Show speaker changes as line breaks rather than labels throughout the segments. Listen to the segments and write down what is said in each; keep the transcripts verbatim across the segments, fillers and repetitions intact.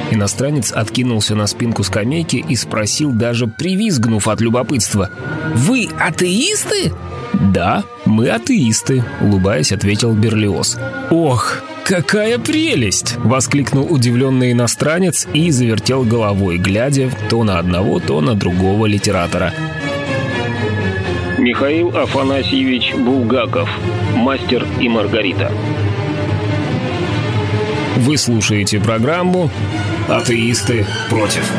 Иностранец откинулся на спинку скамейки и спросил, даже привизгнув от любопытства: «Вы атеисты?» «Да, мы атеисты», — улыбаясь, ответил Берлиоз. «Ох, какая прелесть!» — воскликнул удивленный иностранец и завертел головой, глядя то на одного, то на другого литератора.
Михаил Афанасьевич Булгаков. «Мастер и Маргарита».
Вы слушаете программу «Атеисты против».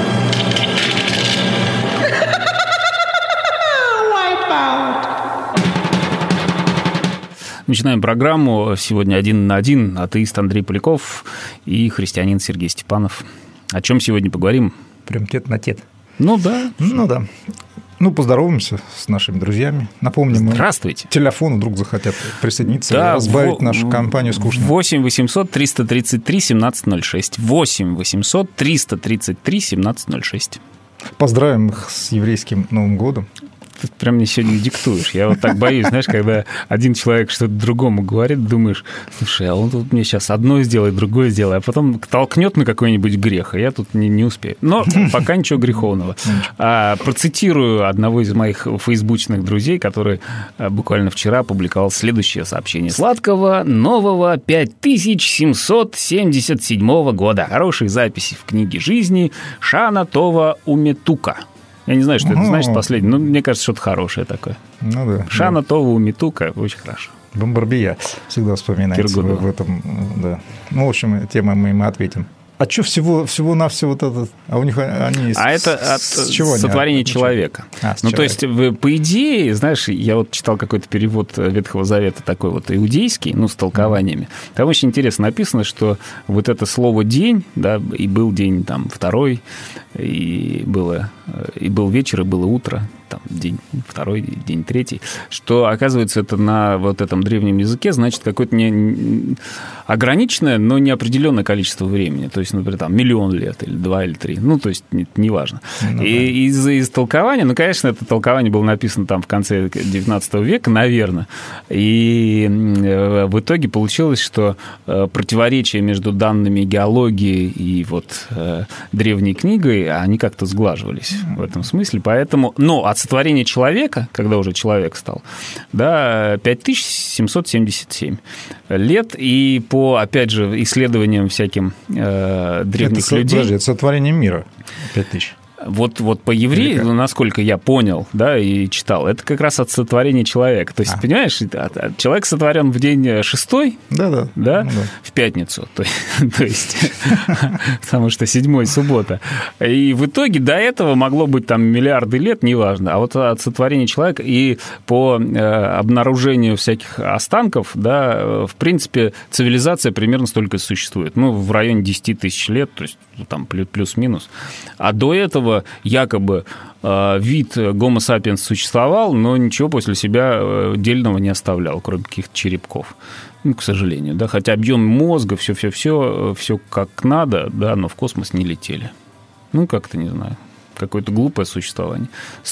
Начинаем программу. Сегодня один на один атеист Андрей Поляков и христианин Сергей Степанов. О чем сегодня поговорим?
Прям тет на тет.
Ну да.
Ну да. Ну, поздороваемся с нашими друзьями. Напомним,
здравствуйте.
Телефон вдруг захотят присоединиться,
да,
разбавить
в...
нашу компанию скучно.
восемь восемьсот триста тридцать три семнадцать ноль шесть. восемь восемьсот триста тридцать три семнадцать ноль шесть.
Поздравим их с еврейским Новым годом.
Ты прям мне сегодня диктуешь. Я вот так боюсь, знаешь, когда один человек что-то другому говорит, думаешь, слушай, а он тут мне сейчас одно сделает, другое сделает, а потом толкнет на какой-нибудь грех, и я тут не, не успею. Но пока ничего греховного. А, процитирую одного из моих фейсбучных друзей, который буквально вчера опубликовал следующее сообщение. Сладкого нового пять тысяч семьсот семьдесят седьмого года. Хорошие записи в книге жизни Шана Това Уметука. Я не знаю, что это значит последний, но мне кажется, что-то хорошее такое.
Ну да.
Шана Това Уметука, очень хорошо.
Бомбарбия всегда вспоминается в, в этом, да. Ну, в общем, тему мы им ответим. А что всего, всего-навсего вот это? А у них они...
А с, это от с чего сотворения человека. А, ну, человека. То есть, по идее, знаешь, я вот читал какой-то перевод Ветхого Завета такой вот иудейский, ну, с толкованиями. Там очень интересно написано, что вот это слово «день», да, и был день там второй, и, было, и был вечер, и было утро, там день второй, день третий, что, оказывается, это на вот этом древнем языке значит какое-то не ограниченное, но неопределенное количество времени. То есть, например, там миллион лет или два или три. Ну, то есть, неважно. Ну, и да. из, из толкования, ну, конечно, это толкование было написано там в конце девятнадцатого века, наверное. И в итоге получилось, что противоречия между данными геологии и вот древней книгой, они как-то сглаживались в этом смысле. Поэтому, но от сотворения человека, когда уже человек стал, да, пять тысяч семьсот семьдесят семь лет, и по, опять же, исследованиям всяким э, древних
это,
людей...
Подожди, это сотворение мира пять тысяч.
Вот, вот по еврею, ну, насколько я понял, да, и читал, это как раз от сотворения человека. То есть, а. понимаешь, человек сотворен в день шестой,
да, да,
да,
ну, да.
в пятницу, то, то есть, потому что седьмой суббота. И в итоге до этого могло быть там миллиарды лет, неважно, а вот от сотворения человека и по обнаружению всяких останков, да, в принципе, цивилизация примерно столько существует, ну, в районе десять тысяч лет, то есть, там плюс-минус. А до этого якобы вид Homo sapiens существовал, но ничего после себя дельного не оставлял, кроме каких-то черепков. Ну, к сожалению, да, хотя объем мозга, все-все-все, все как надо, да, но в космос не летели. Ну, как-то, не знаю, какое-то глупое существование.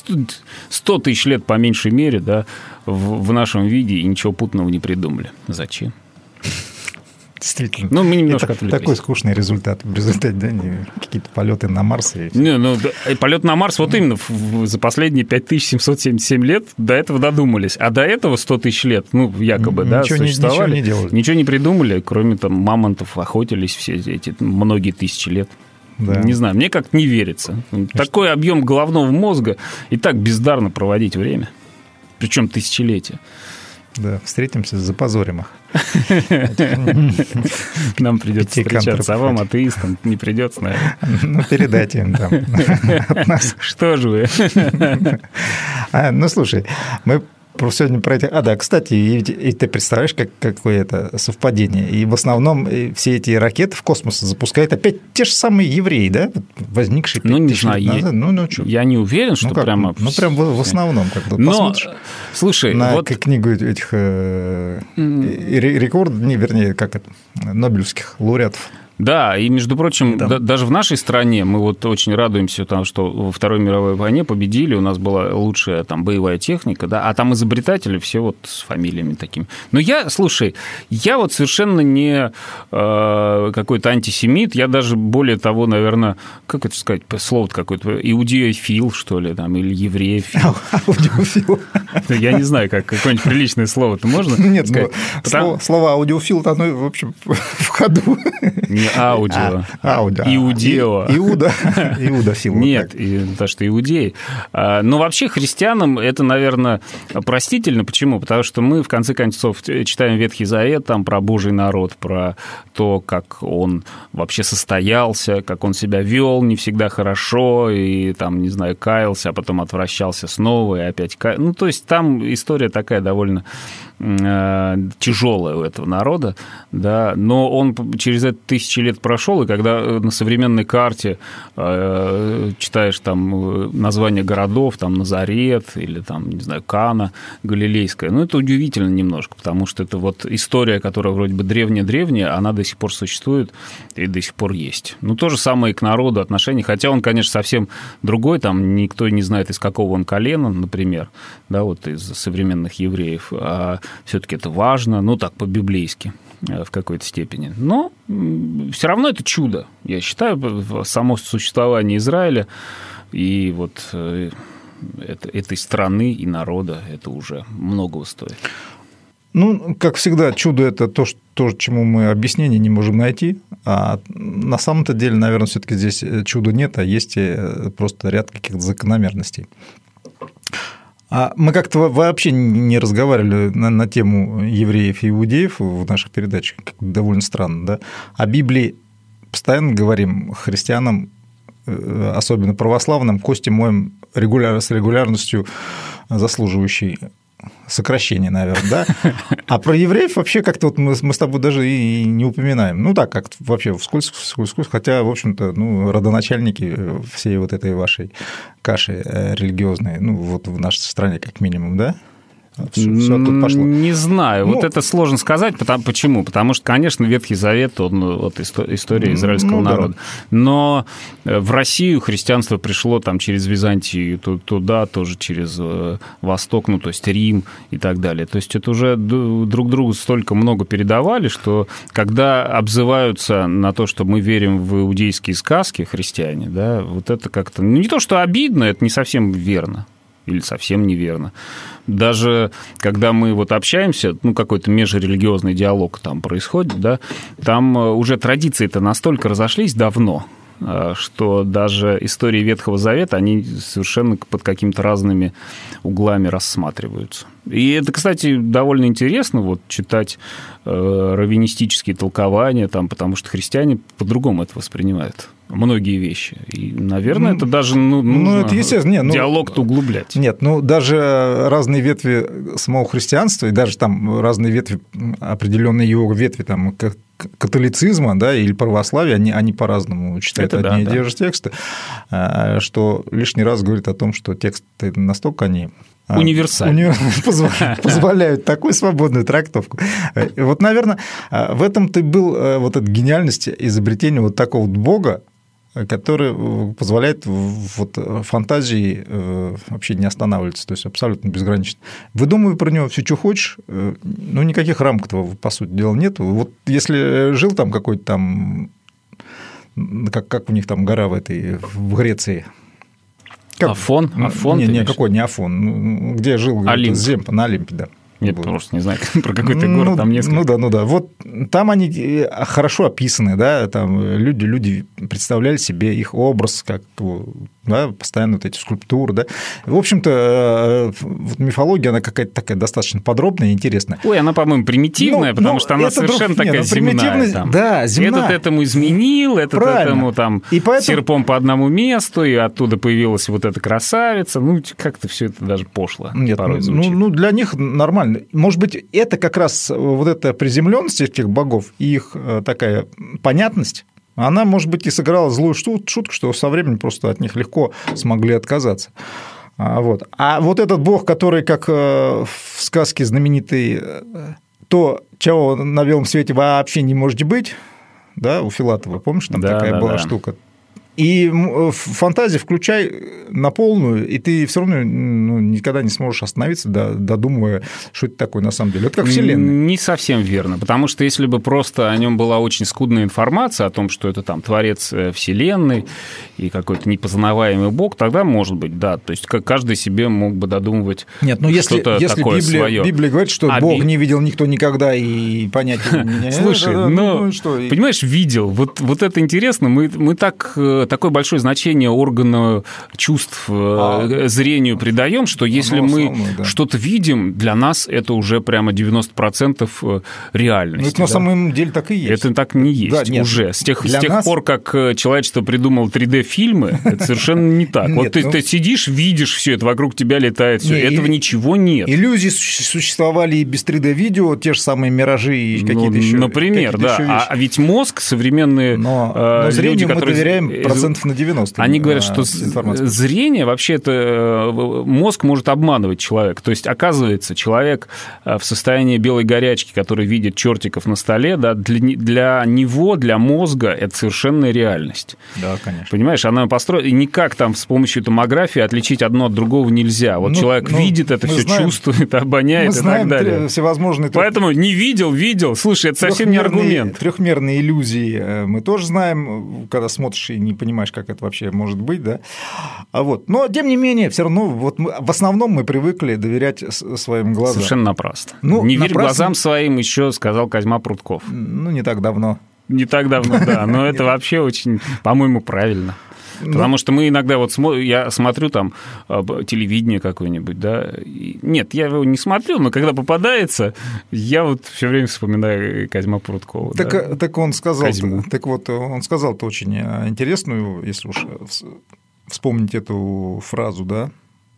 Сто тысяч лет по меньшей мере, да, в, в нашем виде, и ничего путного не придумали. Зачем?
Действительно.
Ну, мы немножко
это
отвлеклись.
Такой скучный результат. В результате, да, какие-то полеты на Марс. И...
Не, ну, да, полет на Марс вот именно в, за последние пять тысяч семьсот семьдесят семь лет до этого додумались. А до этого сто тысяч лет, ну, якобы,
ничего,
да, существовали.
Ничего не делали.
Ничего не придумали, кроме там мамонтов, охотились все эти многие тысячи лет. Да. Не знаю, мне как-то не верится. Такой что? Объем головного мозга и так бездарно проводить время. Причем тысячелетия.
Да, встретимся, запозорим их.
Нам придется встречаться, а вам, атеистам, не придется, наверное.
Ну, передайте им там от нас.
Что же вы?
Ну, слушай, мы сегодня про эти... А, да, кстати, и, и ты представляешь, как, какое это совпадение. И в основном все эти ракеты в космос запускают опять те же самые евреи, да, возникшие
ну, не знаю, я, ну, ну, я не уверен, что
ну, как,
прямо...
Ну, прям в, в основном, как бы,
но,
посмотришь
слушай,
на
вот...
книгу этих э, рекорд, не, вернее, как это, нобелевских лауреатов.
Да, и, между прочим, да, даже в нашей стране мы вот очень радуемся, тому, что во Второй мировой войне победили, у нас была лучшая там боевая техника, да, а там изобретатели все вот с фамилиями такими. Но я, слушай, я вот совершенно не э, какой-то антисемит, я даже более того, наверное, как это сказать, слово-то какое-то, иудеофил, что ли, там, или евреефил.
Аудиофил.
Я не знаю, как какое-нибудь приличное слово-то можно
сказать? Нет, слово аудиофил, оно, в общем, в ходу.
Не аудио,
а, аудио.
Иудео.
Иуда. Иудафил.
Нет, и, то, что иудеи. Но вообще христианам это, наверное, простительно. Почему? Потому что мы, в конце концов, читаем Ветхий Завет там, про Божий народ, про то, как он вообще состоялся, как он себя вел не всегда хорошо, и там, не знаю, каялся, а потом отвращался снова, и опять каялся. Ну, то есть там история такая довольно тяжелая у этого народа, да, но он через это тысячи лет прошел, и когда на современной карте э, читаешь там названия городов, там Назарет или там, не знаю, Кана Галилейская, ну, это удивительно немножко, потому что это вот история, которая вроде бы древняя-древняя, она до сих пор существует и до сих пор есть. Ну, то же самое и к народу отношения, хотя он, конечно, совсем другой, там никто не знает, из какого он колена, например, да, вот из современных евреев, а все-таки это важно, ну, так, по-библейски в какой-то степени. Но все равно это чудо, я считаю, само существование Израиля и вот этой страны и народа, это уже многого стоит.
Ну, как всегда, чудо – это то, что, то, чему мы объяснения не можем найти. А на самом-то деле, наверное, все-таки здесь чуда нет, а есть просто ряд каких-то закономерностей. А мы как-то вообще не разговаривали на, на тему евреев и иудеев в наших передачах, довольно странно, да? О Библии постоянно говорим христианам, особенно православным, кости моем регуляр, с регулярностью заслуживающей сокращение, наверное, да? А про евреев вообще как-то вот мы, мы с тобой даже и не упоминаем. Ну, так, как вообще вскользь, вскользь, вскользь, хотя, в общем-то, ну, родоначальники всей вот этой вашей каши религиозной, ну, вот в нашей стране как минимум, да? Все, все тут пошло.
Не знаю, ну, вот это сложно сказать. Потому, почему? Потому что, конечно, Ветхий Завет, он вот история израильского ну, народа. Да. Но в Россию христианство пришло там через Византию, туда тоже через Восток, ну, то есть Рим и так далее. То есть это уже друг другу столько много передавали, что когда обзываются на то, что мы верим в иудейские сказки, христиане, да, вот это как-то... Ну, не то, что обидно, это не совсем верно. Или совсем неверно. Даже когда мы вот общаемся, ну, какой-то межрелигиозный диалог там происходит, да, там уже традиции-то настолько разошлись давно, что даже истории Ветхого Завета, они совершенно под какими-то разными углами рассматриваются. И это, кстати, довольно интересно вот, читать э, раввинистические толкования, там, потому что христиане по-другому это воспринимают. Многие вещи. И, наверное, это даже ну, нужно ну, это естественно. Нет, ну, диалог-то углублять.
Нет, ну даже разные ветви самого христианства, и даже там разные ветви, определенные его ветви там, католицизма, да, или православия, они, они по-разному читают это одни да, и те да. же тексты, что лишний раз говорит о том, что тексты настолько они...
Универсальные.
Позволяют такую свободную трактовку. Вот, наверное, в этом-то и был вот эта гениальность изобретения вот такого вот бога, который позволяет вот фантазии вообще не останавливаться, то есть абсолютно безгранично. Выдумывай про него все, что хочешь, ну, никаких рамок-то, по сути дела, нет. Вот если жил там какой-то там, как, как у них там гора в этой, в Греции,
как? Афон? Афон?
Не, не, какой не Афон. Где жил
Олимп.
Земпа, на Олимпе, да.
Я вот. Просто не знаю про какой-то ну, город, там несколько.
Ну да, ну да. Вот там они хорошо описаны, да, там люди, люди представляли себе их образ, как да, постоянно вот эти скульптуры, да. В общем-то, вот мифология, она какая-то такая достаточно подробная и интересная.
Ой, она, по-моему, примитивная, ну, потому ну, что она совершенно друг... такая Нет, земная. Там.
Да, земная.
Этот этому изменил, этот Правильно. этому там и поэтому... серпом по одному месту, и оттуда появилась вот эта красавица. Ну, как-то все это даже пошло.
Нет, порой звучит. Ну, ну, для них нормально. Может быть, это как раз вот эта приземленность этих богов и их такая понятность, она, может быть, и сыграла злую шутку, что со временем просто от них легко смогли отказаться. Вот. А вот этот бог, который, как в сказке знаменитый, то, чего на белом свете вообще не может быть, да, у Филатова, помнишь, там
да,
такая
да,
была
да.
штука. И фантазию включай на полную, и ты все равно ну, никогда не сможешь остановиться, додумывая, что это такое на самом деле. Это как Вселенная.
Не совсем верно, потому что если бы просто о нем была очень скудная информация о том, что это там творец Вселенной и какой-то непознаваемый бог, тогда может быть, да. То есть каждый себе мог бы додумывать
Нет, но если,
что-то
если
такое
Библия,
свое.
Библия говорит, что
а
Бог
би...
не видел никто никогда и понятия не...
Слушай, ну, понимаешь, видел. Вот, вот это интересно. Мы, мы так... такое большое значение органу чувств, а, зрению придаем, что если мы основное, да. что-то видим, для нас это уже прямо девяносто процентов реальности.
Ну, это на
да?
самом деле так и есть.
Это так не есть да, нет, уже. С тех, с тех нас... пор, как человечество придумало три дэ-фильмы, это совершенно не так. Вот ты сидишь, видишь все это, вокруг тебя летает все. Этого ничего нет.
Иллюзии существовали и без три дэ-видео, те же самые миражи и какие-то еще.
Например, да. А ведь мозг, современные люди,
которые... мы доверяем процентов на девяносто.
Они говорят, что зрение, вообще-то, мозг может обманывать человека. То есть, оказывается, человек в состоянии белой горячки, который видит чертиков на столе, да, для, для него, для мозга это совершенная реальность.
Да, конечно.
Понимаешь, она построена, и никак там с помощью томографии отличить одно от другого нельзя. Вот ну, человек ну, видит это все, знаем, чувствует, обоняет и так далее.
Всевозможные...
Поэтому не видел, видел. Слушай, это совсем не аргумент.
Трехмерные иллюзии мы тоже знаем, когда смотришь и не понимаешь, как это вообще может быть, да. А вот. Но, тем не менее, все равно вот мы, в основном мы привыкли доверять своим глазам.
Совершенно напрасно. Ну, не верь
напрасно...
глазам своим, еще сказал Козьма Прутков.
Ну, не так давно.
Не так давно, да. Но это вообще очень, по-моему, правильно. Потому что мы иногда вот смотрим, я смотрю там телевидение какое-нибудь, да. Нет, я его не смотрю, но когда попадается, я вот все время вспоминаю Козьма Пруткова.
Так,
да?
так он сказал,
Козьму.
так вот, он сказал-то очень интересную, если уж вспомнить эту фразу, да.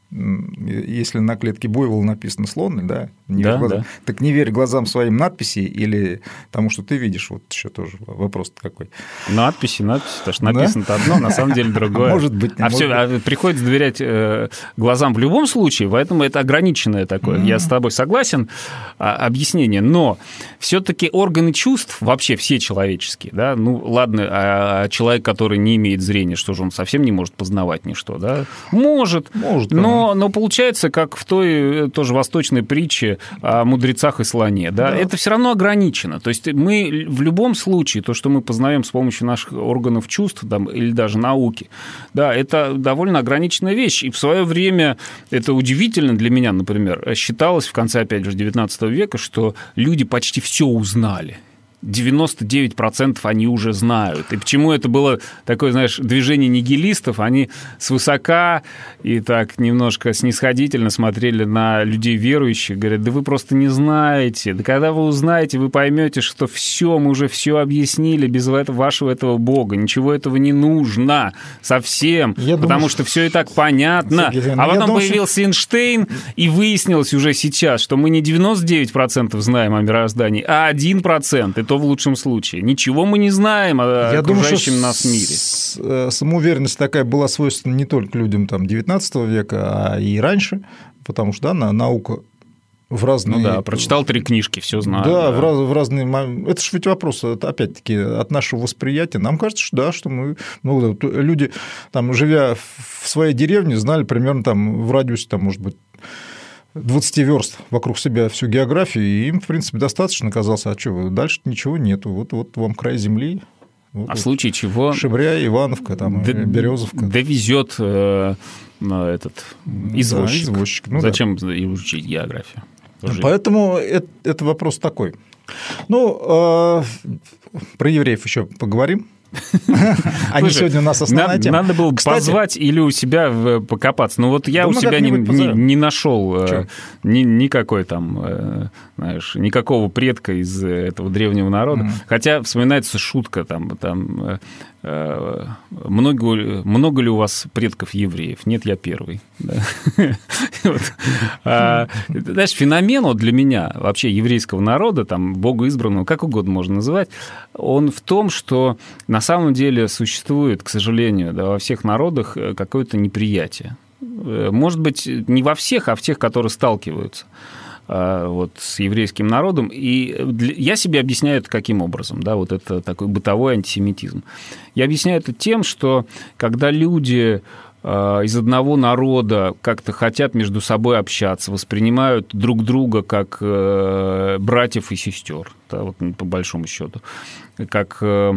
Если на клетке буйвола написано слон, да, не
да,
глазам,
да,
так не верь глазам своим надписи или тому, что ты видишь. Вот еще тоже вопрос какой.
Надписи, надписи, потому что написано-то да? одно, на самом деле другое.
Может быть.
А, все, а приходится доверять э, глазам в любом случае, поэтому это ограниченное такое. Mm-hmm. Я с тобой согласен, а, объяснение. Но все-таки органы чувств, вообще все человеческие, да, ну ладно, а человек, который не имеет зрения, что же он совсем не может познавать ничто, да? Может,
может,
но Но, но получается, как в той тоже восточной притче о мудрецах и слоне, да, да. это все равно ограничено. То есть мы в любом случае, то, что мы познаем с помощью наших органов чувств там, или даже науки, да, это довольно ограниченная вещь. И в свое время это удивительно для меня, например, считалось в конце, опять же, девятнадцатого века, что люди почти все узнали. девяносто девять процентов они уже знают. И почему это было такое, знаешь, движение нигилистов? Они свысока и так немножко снисходительно смотрели на людей верующих, говорят, да вы просто не знаете. Да когда вы узнаете, вы поймете, что все, мы уже все объяснили без этого, вашего этого Бога. Ничего этого не нужно совсем, я потому думаю, что все и так понятно. Сергей, а потом думаю, появился что... Эйнштейн, и выяснилось уже сейчас, что мы не девяносто девять процентов знаем о мироздании, а один процент. Это в лучшем случае. Ничего мы не знаем о Я окружающем думаю, нас мире.
Самоуверенность такая была свойственна не только людям там, девятнадцатого века, а и раньше, потому что да, наука в разные...
Ну да, прочитал три книжки, все знаю.
Да, да. В, раз, в разные... Это же ведь вопрос, это, опять-таки, от нашего восприятия. Нам кажется, что да, что мы... Ну, люди, там, живя в своей деревне, знали примерно там, в радиусе, там, может быть, двадцать верст вокруг себя всю географию, и им, в принципе, достаточно казалось, а что, дальше ничего нету, вот, вот вам край земли. Вот,
а в
вот.
случае чего...
Шебря, Ивановка, там, Д... Березовка.
Довезет э, этот извозчик.
Да, извозчик. Ну,
зачем
да.
учить географию? Тоже...
Поэтому это, это вопрос такой. Ну, э, про евреев еще поговорим. Они Слушай, сегодня у нас основная
надо,
тема.
Надо было Кстати, позвать или у себя покопаться. Но вот я да у себя не, не, не нашел ни, никакой там, знаешь, никакого предка из этого древнего народа. Mm. Хотя вспоминается шутка там, там много, много ли у вас предков евреев? Нет, я первый. Знаешь, феномен для меня вообще еврейского народа, там, богоизбранного, как угодно можно называть, он в том, что на самом деле существует, к сожалению, да, во всех народах какое-то неприятие. Может быть, не во всех, а в тех, которые сталкиваются. вот, с еврейским народом. И я себе объясняю это каким образом, да, вот это такой бытовой антисемитизм. Я объясняю это тем, что когда люди из одного народа как-то хотят между собой общаться, воспринимают друг друга как братьев и сестер, да, вот, по большому счету, как все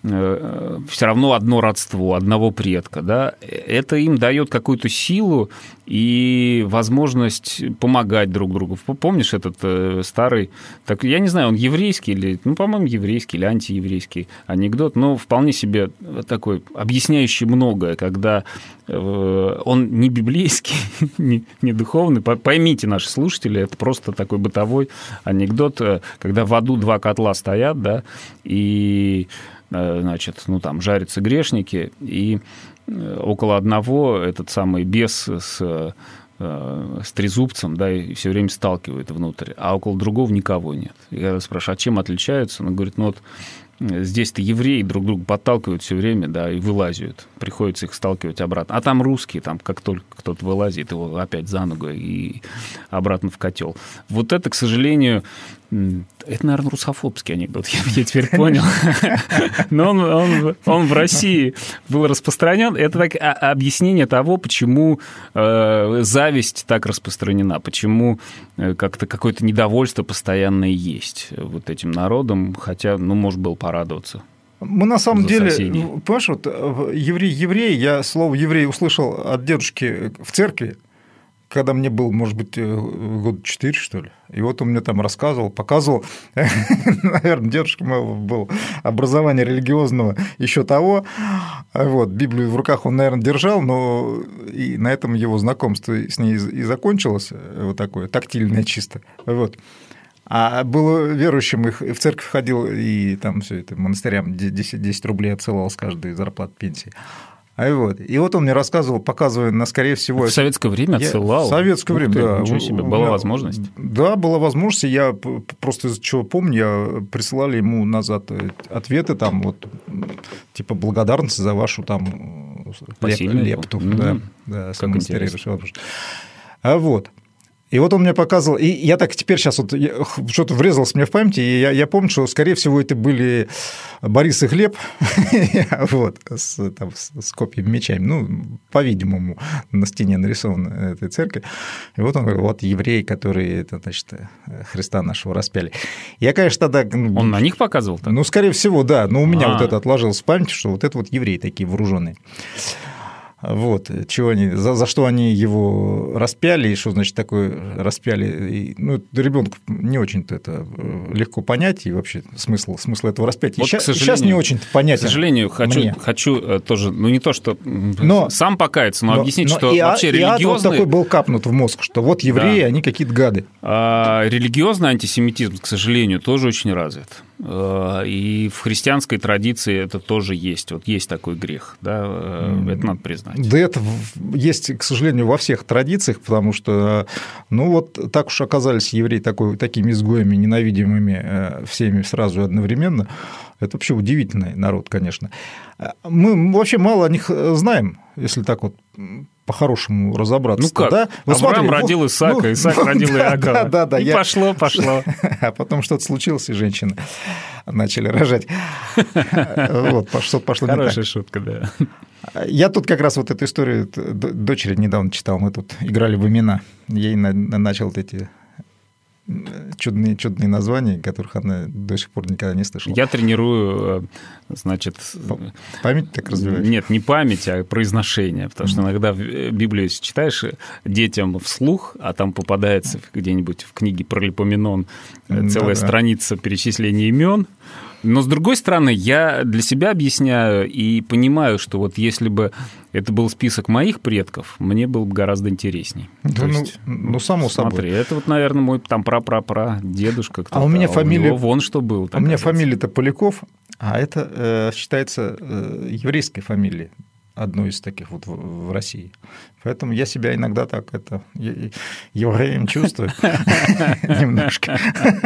равно одно родство, одного предка, да, это им дает какую-то силу и возможность помогать друг другу. Помнишь этот старый, так, я не знаю, он еврейский или, ну, по-моему, еврейский или антиеврейский анекдот, но вполне себе такой, объясняющий многое, когда он не библейский, не, не духовный. Поймите, наши слушатели, это просто такой бытовой анекдот, когда в аду два котла стоят, да, и, значит, ну, там жарятся грешники, и около одного этот самый бес с, с трезубцем, да, и все время сталкивает внутрь, а около другого никого нет. И я спрашиваю, а чем отличаются? Он говорит, ну, вот здесь-то евреи друг друга подталкивают все время, да, и вылазят. Приходится их сталкивать обратно. А там русские, там как только кто-то вылазит, его опять за ногу и обратно в котел. Вот это, к сожалению, это, наверное, русофобский анекдот, я, я теперь понял. Но он, он, он в России был распространен. Это так, а, объяснение того, почему э, зависть так распространена, почему э, как-то какое-то недовольство постоянное есть вот этим народом, хотя, ну, может, было порадоваться.
Мы на самом деле, соседей. Понимаешь, вот еврей, еврей, я слово еврей услышал от дедушки в церкви, когда мне был, может быть, год четыре, что ли. И вот он мне там рассказывал, показывал. Наверное, дедушка моего был образования религиозного еще того. Вот, Библию в руках он, наверное, держал, но и на этом его знакомство с ней и закончилось, вот такое, тактильное чисто. Вот. А был верующим, их в церковь ходил, и там все это монастырям десять, десять рублей отсылал с каждой зарплаты пенсии. А вот. И вот он мне рассказывал, показывая, на, скорее всего...
В советское время отсылал?
Я... В советское
Ух
время,
ты,
да.
Ничего себе, была возможность?
Да, была возможность. Я просто из чего помню, я присылали ему назад ответы, там, вот, типа, благодарность за вашу там
Посильную.
лепту.
Mm-hmm.
Да, да,
как интересно.
А вот. И вот он мне показывал, и я так теперь сейчас вот что-то врезалось мне в памяти, и я, я помню, что, скорее всего, это были Борис и Глеб, вот, с, там, с копьями, мечами, ну, по-видимому, на стене нарисована эта церковь. И вот он говорит, вот евреи, которые, это, значит, Христа нашего распяли. Я, конечно, тогда...
Он на них показывал? Так?
Ну, скорее всего, да, но у меня А-а-а. вот это отложилось в памяти, что вот это вот евреи такие вооруженные. Вот, чего они, за, за что они его распяли, и что значит такое распяли. И, ну, ребенку не очень-то это легко понять, и вообще смысл, смысл этого распятия. Вот, сейчас, сейчас не очень-то понятен.
К сожалению, хочу, хочу тоже, ну не то, что но, сам покаяться, но, но объяснить, но что и вообще и религиозный... вот
такой был капнут в мозг, что вот евреи, да. они какие-то гады.
А религиозный антисемитизм, к сожалению, тоже очень развит. И в христианской традиции это тоже есть. Вот есть такой грех, да, это надо признать.
Да это есть, к сожалению, во всех традициях, потому что, ну вот так уж оказались евреи такой, такими изгоями, ненавидимыми всеми сразу и одновременно. Это вообще удивительный народ, конечно. Мы вообще мало о них знаем, если так вот по-хорошему разобраться.
Ну как?
Да?
Вот Авраам смотри, родил ну, Исаака, ну, Исаак ну, родил да, Иакова. Да, да, да, и я... пошло, пошло.
А потом что-то случилось, и женщины начали рожать. Вот, что-то пошло не так.
Хорошая шутка, да.
Я тут как раз вот эту историю дочери недавно читал. Мы тут играли в имена. Я ей начал вот эти... Чудные, чудные названия, которых она до сих пор никогда не слышала.
Я тренирую, значит...
Память так развиваешь?
Нет, не память, а произношение. Потому что иногда в Библию читаешь детям вслух, а там попадается где-нибудь в книге про Липоменон целая да, страница да. перечисления имен. Но, с другой стороны, я для себя объясняю и понимаю, что вот если бы это был список моих предков, мне было бы гораздо интересней.
Да, То ну, есть, ну, само
смотри,
собой.
Это вот, наверное, мой там пра-пра-пра дедушка.
А у меня а фамилия...
У вон что был.
У меня фамилия-то Поляков, а это э, считается э, еврейской фамилией. Одну из таких вот в России. Поэтому я себя иногда так это евреем чувствую немножко.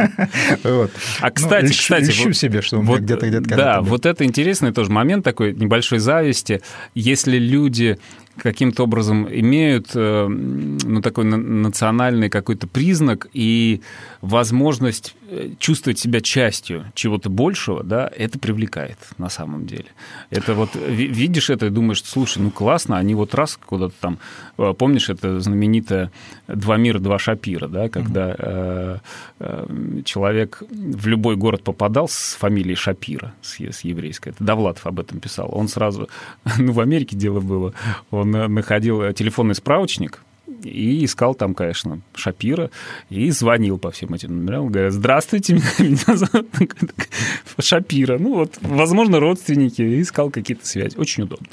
А кстати, кстати,
ищу себе, что
вот
где-то где-то.
Да, вот это интересный тоже момент такой небольшой зависти. Если люди каким-то образом имеют ну, такой национальный какой-то признак и возможность чувствовать себя частью чего-то большего, да, это привлекает на самом деле. Это вот видишь это и думаешь, слушай, ну классно, они вот раз куда-то там, помнишь, это знаменитое «Два мира, два Шапира», да, когда э, э, человек в любой город попадал с фамилией Шапира, с, с еврейской, это Довлатов об этом писал, он сразу, ну в Америке дело было, он находил телефонный справочник, и искал там, конечно, Шапира, и звонил по всем этим номерам, говорит, здравствуйте, меня зовут Шапира. Ну вот, возможно, родственники, и искал какие-то связи. Очень удобно.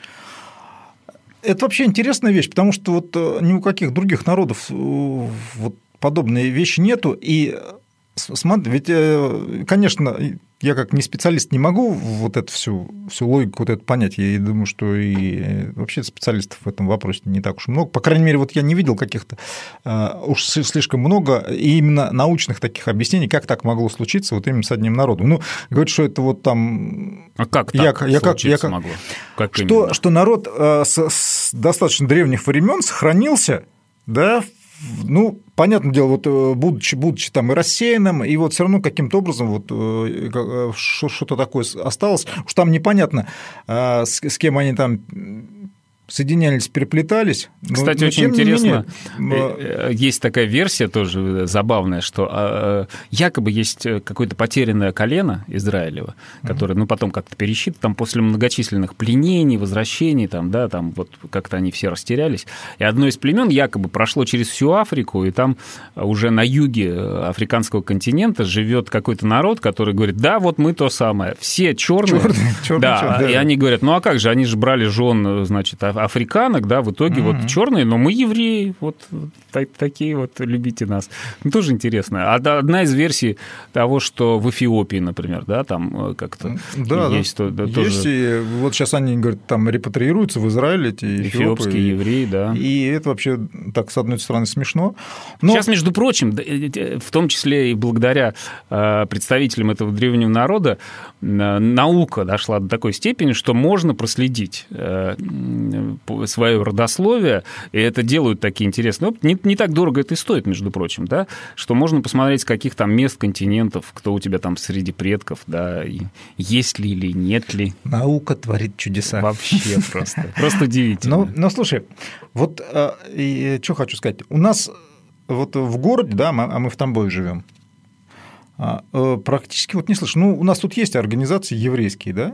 Это вообще интересная вещь, потому что вот ни у каких других народов вот подобные вещи нету, и смотри, ведь, конечно, я как не специалист не могу вот эту всю, всю логику вот эту понять. Я думаю, что и вообще специалистов в этом вопросе не так уж много. По крайней мере, вот я не видел каких-то уж слишком много и именно научных таких объяснений, как так могло случиться вот именно с одним народом. Ну, говорят, что это вот там...
А как так я, я, случиться я, как, могло? Как
что, что народ с, с достаточно древних времен сохранился, да, ну, понятное дело, вот будучи, будучи там и рассеянным, и вот все равно каким-то образом вот что-то такое осталось. Уж там непонятно, с, с кем они там соединялись, переплетались.
Кстати, но, очень интересно, менее... есть такая версия тоже забавная, что якобы есть какое-то потерянное колено Израилева, которое, mm-hmm. ну, потом как-то пересчитано, там после многочисленных пленений, возвращений, там, да, там вот как-то они все растерялись, и одно из племен якобы прошло через всю Африку, и там уже на юге африканского континента живет какой-то народ, который говорит, да, вот мы то самое, все черные, черные, черные да, черные, и да. Они говорят, ну, а как же, они же брали жен, значит, африканок, да, в итоге mm-hmm. вот черные, но мы евреи, вот так, такие вот, любите нас. Ну, тоже интересно. Одна из версий того, что в Эфиопии, например, да, там как-то
да, есть... Да. То, да, есть, тоже... и вот сейчас они, говорят, там репатриируются в Израиле, эти
эфиопские
эфиопы,
евреи, да.
И это вообще, так, с одной стороны, смешно. Но...
Сейчас, между прочим, в том числе и благодаря представителям этого древнего народа, наука дошла до такой степени, что можно проследить свое родословие, и это делают такие интересные опыты. Не, не так дорого это и стоит, между прочим, да, что можно посмотреть, с каких там мест, континентов, кто у тебя там среди предков, да, и есть ли или нет ли.
Наука творит чудеса.
Вообще просто. Просто удивительно.
Ну, ну, слушай, вот и, что хочу сказать. У нас вот в городе, да, а мы в Тамбове живем, практически вот не слышу. Ну, у нас тут есть организации еврейские, да,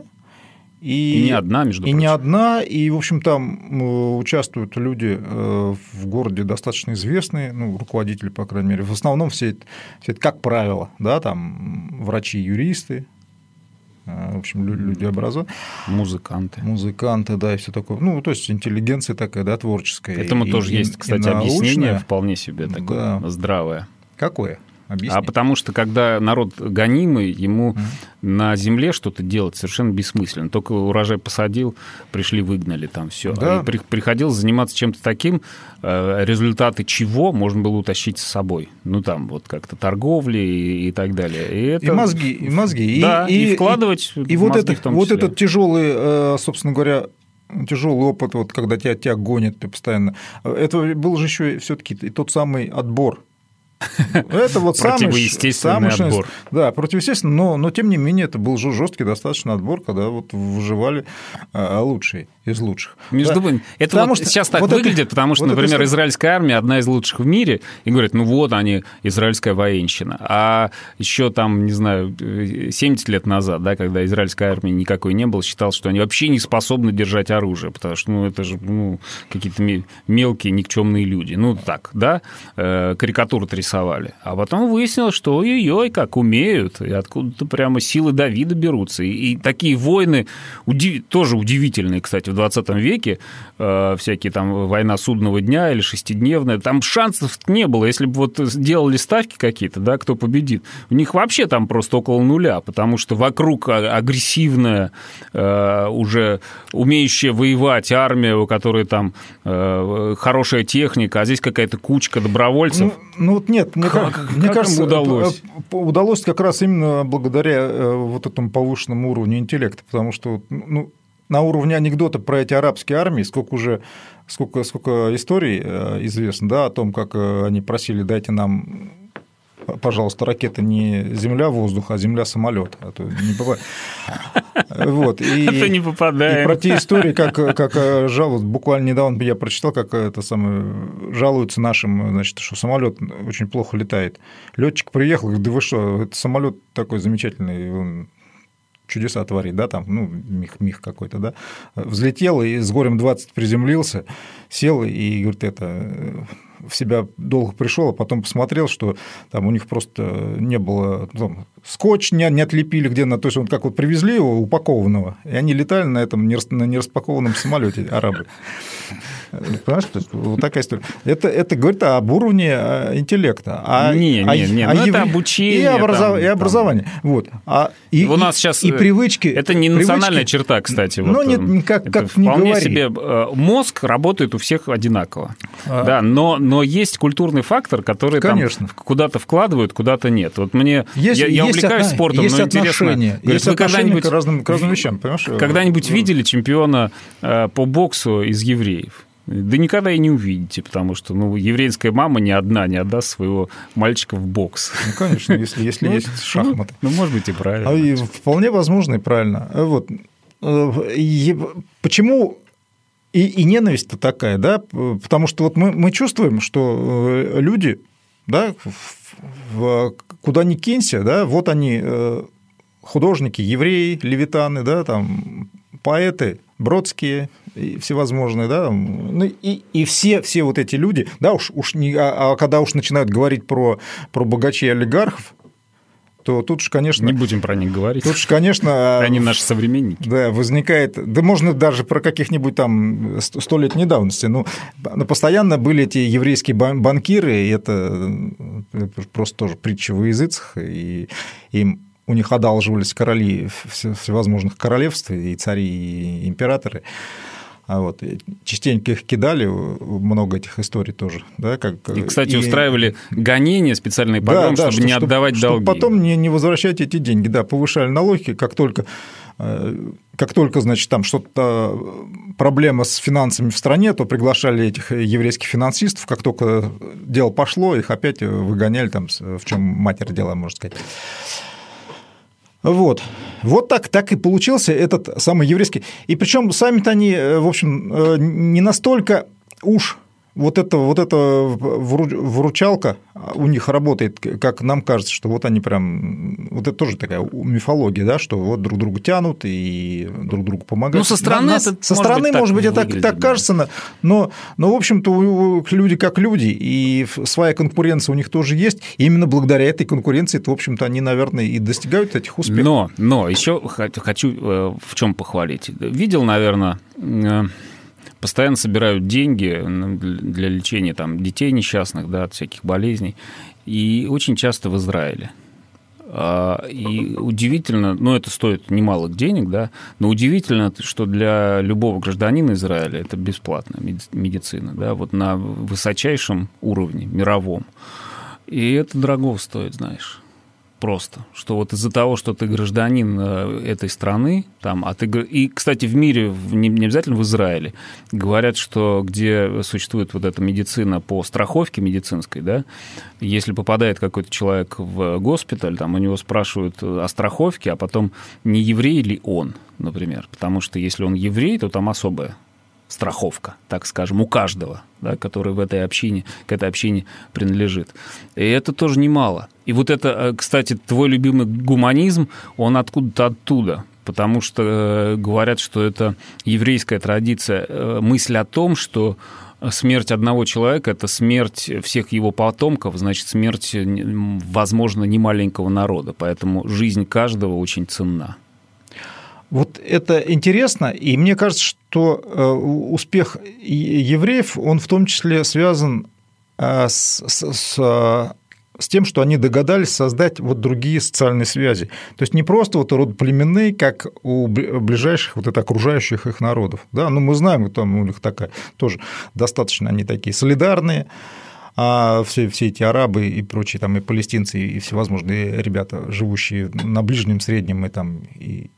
И,
и не одна, между
прочим.
И
не одна, и, в общем, там участвуют люди в городе достаточно известные, ну, руководители, по крайней мере. В основном все это, все это как правило, да, там врачи, юристы, в общем, люди образованные.
Музыканты.
Музыканты, да, и все такое. Ну, то есть интеллигенция такая, да, творческая.
Этому
и,
тоже
и,
есть, кстати, объяснение вполне себе такое, да. Здравое.
Какое? Объясни.
А потому что, когда народ гонимый, ему mm. на земле что-то делать совершенно бессмысленно. Только урожай посадил, пришли, выгнали, там все. Да. И приходилось заниматься чем-то таким, результаты чего можно было утащить с собой. Ну, там, вот как-то торговли и, и так далее. И, это...
и мозги, и мозги.
Да, и,
и
вкладывать
и, и вот, это, вот этот тяжелый, собственно говоря, тяжелый опыт, вот, когда тебя, тебя гонят ты постоянно. Это был же еще все-таки тот самый отбор. Это вот
противоестественный
самый,
отбор.
Да, противоестественный, но, но тем не менее это был жесткий достаточно отбор, когда вот выживали лучшие из лучших.
Между да. Это вот что, сейчас так вот выглядит, это, потому что, вот например, это... израильская армия одна из лучших в мире, и говорят, ну вот они, израильская военщина. А еще там, не знаю, семьдесят лет назад, да, когда израильской армии никакой не было, считалось, что они вообще не способны держать оружие, потому что ну, это же ну, какие-то мелкие, никчемные люди. Ну так, да, карикатуры-то рисовали. А потом выяснилось, что ой-ой-ой, как умеют, и откуда-то прямо силы Давида берутся. И, и такие войны, удив... тоже удивительные, кстати, в двадцатом веке, э, всякие там война судного дня или шестидневная, там шансов не было. Если бы вот делали ставки какие-то, да, кто победит, у них вообще там просто около нуля, потому что вокруг агрессивная, э, уже умеющая воевать армия, у которой там э, хорошая техника, а здесь какая-то кучка добровольцев.
Ну, ну вот нет, мне, как, как, мне
как
кажется,
удалось?
Удалось как раз именно благодаря вот этому повышенному уровню интеллекта, потому что, ну, на уровне анекдота про эти арабские армии, сколько уже сколько, сколько историй известно, да, о том, как они просили, дайте нам, пожалуйста, ракеты не земля-воздух, а земля-самолет, а то не бывает. Вот. И,
а то не попадаем.
И про те истории, как, как жалуют, буквально недавно я прочитал, как это самое, жалуются нашим, значит, что самолет очень плохо летает. Летчик приехал, говорит, да вы что, это самолет такой замечательный, он чудеса творит, да, там, ну, мих, мих какой-то, да, взлетел и с горем двадцать приземлился, сел и, говорит, это... в себя долго пришел, а потом посмотрел, что там у них просто не было, там, скотч не, не отлепили где-то, то есть он как вот привезли его упакованного, и они летали на этом на нераспакованном самолете, арабы. Понимаешь, то есть вот такая история. Это, это говорит об уровне интеллекта. А,
не,
а,
не, не,
а,
ну
а
это обучение.
И, образов...
там,
и образование.
Там.
Вот. А, и,
у нас сейчас
и привычки.
Это не национальная
привычки,
черта, кстати.
Ну,
вот,
нет, как,
это
как не
вполне
говори.
себе мозг работает у всех одинаково.
А.
Да, но, но есть культурный фактор, который
Конечно.
Там куда-то вкладывают, куда-то нет. Вот мне
есть,
я, я
есть
увлекаюсь
отно...
спортом,
есть
но интересно.
Говорит, есть
вы когда-нибудь
к разным, к разным вещам, понимаешь?
Когда-нибудь видели чемпиона по боксу из евреев? Да никогда и не увидите, потому что ну, еврейская мама ни одна не отдаст своего мальчика в бокс.
Ну, конечно, если, если есть шахматы.
Ну, может быть, и правильно.
И вполне возможно и правильно. Вот. И почему и, и ненависть-то такая, да? Потому что вот мы, мы чувствуем, что люди, да, в, куда ни кинься, да, вот они, художники, евреи, левитаны, да, там, поэты, Бродские и всевозможные, да, ну, и, и все, все вот эти люди, да, уж, уж не, а, а когда уж начинают говорить про, про богачей и олигархов, то тут же, конечно...
Не будем про них говорить.
Тут же, конечно...
Они наши современники.
Да, возникает... Да можно даже про каких-нибудь там столетней давности. Ну, постоянно были эти еврейские банкиры, и это просто тоже притча во языцах, и им... У них одалживались короли всевозможных королевств, и цари, и императоры. А вот, частенько их кидали, много этих историй тоже. Да, как...
И, кстати, и... устраивали гонения, специальные погромы, да, да, чтобы что, не чтобы, отдавать
чтобы
долги.
Потом не, не возвращать эти деньги. Да, повышали налоги, как только, как только значит, там что-то, проблема с финансами в стране, то приглашали этих еврейских финансистов, как только дело пошло, их опять выгоняли, там, в чем матерь дела, можно сказать. Вот, вот так, так и получился этот самый еврейский. И причем сами-то они, в общем, не настолько уж вот эта вот эта выручалка у них работает, как нам кажется, что вот они прям... Вот это тоже такая мифология, да, что вот друг друга тянут и друг другу помогают.
Ну, со стороны,
нас,
это,
со стороны может быть, это так, так кажется, но, но, в общем-то, люди как люди, и своя конкуренция у них тоже есть. И именно благодаря этой конкуренции, в общем-то, они, наверное, и достигают этих успехов.
Но, но еще хочу в чем похвалить. Видел, наверное... Постоянно собирают деньги для лечения там, детей несчастных, да, от всяких болезней, и очень часто в Израиле. И удивительно, ну, это стоит немалых денег, да, но удивительно, что для любого гражданина Израиля это бесплатная медицина, да, вот на высочайшем уровне, мировом. И это дорого стоит, знаешь. Просто, что вот из-за того, что ты гражданин этой страны, там, а ты... И, кстати, в мире, не обязательно в Израиле, говорят, что где существует вот эта медицина по страховке медицинской, да, если попадает какой-то человек в госпиталь, там, у него спрашивают о страховке, а потом, не еврей ли он, например, потому что если он еврей, то там особая страховка, так скажем, у каждого, да, который в этой общине, к этой общине принадлежит. И это тоже немало. И вот это, кстати, твой любимый гуманизм, он откуда-то оттуда, потому что говорят, что это еврейская традиция, мысль о том, что смерть одного человека – это смерть всех его потомков, значит, смерть, возможно, немаленького народа, поэтому жизнь каждого очень ценна.
Вот это интересно, и мне кажется, что успех евреев, он в том числе связан с, с, с тем, что они догадались создать вот другие социальные связи. То есть не просто вот родоплеменные, как у ближайших вот это окружающих их народов. Да? Ну, мы знаем, там у них такая тоже достаточно они такие солидарные, а все, все эти арабы и прочие, там, и палестинцы, и всевозможные ребята, живущие на Ближнем, Среднем и там... И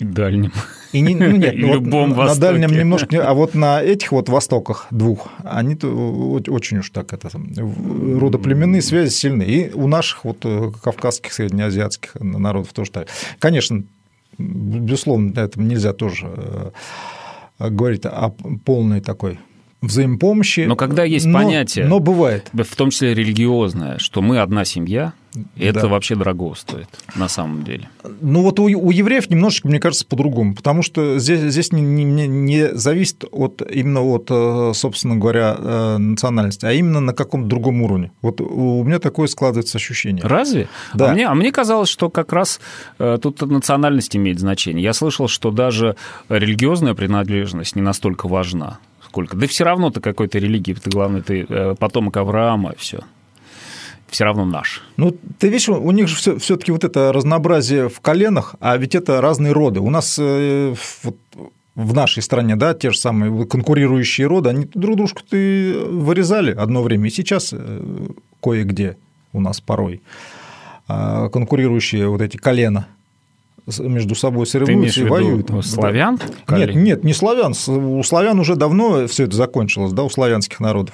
И дальнем.
И не, ну, нет,
и вот любом
на дальнем немножко, а вот на этих вот востоках двух, они очень уж так, это родоплеменные связи сильны. И у наших вот кавказских, среднеазиатских народов тоже так. Конечно, безусловно, это нельзя тоже говорить о полной такой взаимопомощи.
Но когда есть но, понятие,
но бывает,
в том числе религиозное, что мы одна семья, это да. вообще дорого стоит на самом деле.
Ну вот у, у евреев немножечко, мне кажется, по-другому, потому что здесь, здесь не, не, не зависит от, именно от, собственно говоря, национальности, а именно на каком-то другом уровне. Вот у меня такое складывается ощущение.
Разве?
Да.
А мне, а мне казалось, что как раз тут национальность имеет значение. Я слышал, что даже религиозная принадлежность не настолько важна. Сколько? Да все равно ты какой-то религии, ты, главное, ты потомок Авраама, все. Все равно наш.
Ну, ты видишь, у них же все-таки вот это разнообразие в коленах, а ведь это разные роды. У нас вот, в нашей стране, да, те же самые конкурирующие роды, они друг дружку-то вырезали одно время, и сейчас кое-где у нас порой конкурирующие вот эти колена между собой соревнуются и воюют.
Славян?
Да. Нет, нет, не славян. У славян уже давно все это закончилось, да, у славянских народов.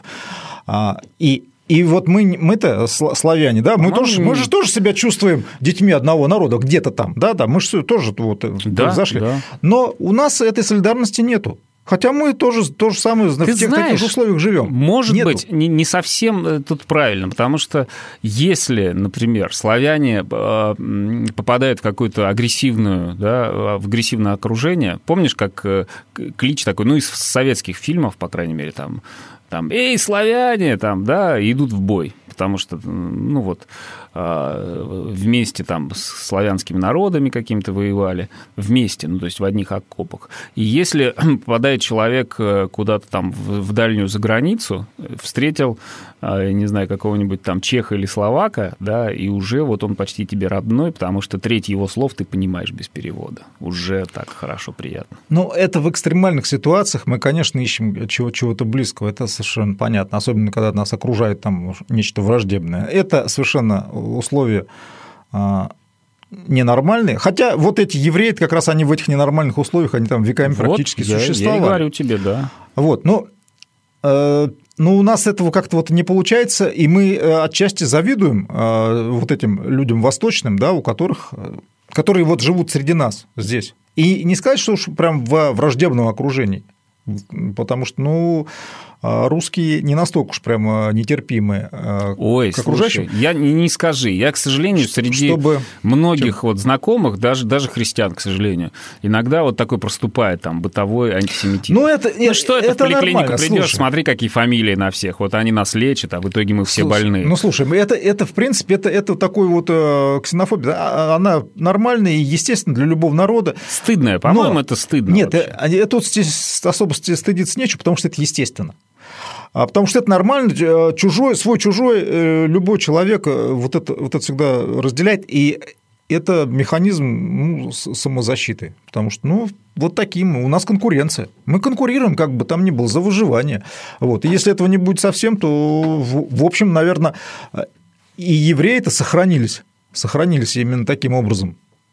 И И вот мы, мы-то славяне, да, мы, тоже, мы же тоже себя чувствуем детьми одного народа, где-то там, да, да, мы же тоже вот
да,
зашли.
Да.
Но у нас этой солидарности нету. Хотя мы тоже то же самое
Ты
в тех
знаешь,
таких же условиях живем.
Может
Нету.
быть, не, не совсем тут правильно, потому что если, например, славяне попадают в какое-то агрессивную, да, в агрессивное окружение, помнишь, как клич такой, ну, из советских фильмов, по крайней мере, там, там, эй, славяне, там, да, идут в бой, потому что, ну, вот, вместе там с славянскими народами какими-то воевали, вместе, ну, то есть в одних окопах. И если попадает человек куда-то там в дальнюю заграницу, встретил, я не знаю, какого-нибудь там чеха или словака, да, и уже вот он почти тебе родной, потому что треть его слов ты понимаешь без перевода. Уже так хорошо, приятно.
Ну, это в экстремальных ситуациях мы, конечно, ищем чего- чего-то близкого, это совершенно понятно, особенно когда нас окружает там нечто враждебное. Это совершенно условия ненормальные. Хотя вот эти евреи, как раз они в этих ненормальных условиях, они там веками вот практически я, существовали.
Я и говорю тебе, да.
Вот, ну, э, ну, у нас этого как-то вот не получается, и мы отчасти завидуем э, вот этим людям восточным, да, у которых, которые вот живут среди нас здесь. И не сказать, что уж прям в враждебном окружении, потому что, ну, русские не настолько уж прямо нетерпимые
Ой,
к окружающим.
Слушай, я не, не скажи. Я, к сожалению, среди Чтобы... многих вот знакомых, даже, даже христиан, к сожалению, иногда вот такой проступает там бытовой антисемитизм.
Ну, это,
ну что это,
это
в поликлинику придешь,
слушай.
Смотри, какие фамилии на всех. Вот они нас лечат, а в итоге мы все
слушай,
больные.
Ну, слушай, это, это в принципе, это, это такой вот ксенофобия. Она нормальная и естественно для любого народа.
Стыдная, по-моему, Но... это стыдно.
Нет, вообще. Тут особо стыдиться нечего, потому что это естественно. Потому что это нормально, чужой, свой, чужой, любой человек вот это, вот это всегда разделяет, и это механизм ну, самозащиты, потому что, ну, вот таким, у нас конкуренция, мы конкурируем, как бы там ни было, за выживание, вот, и если этого не будет совсем, то, в общем, наверное, и евреи-то сохранились, сохранились именно таким образом,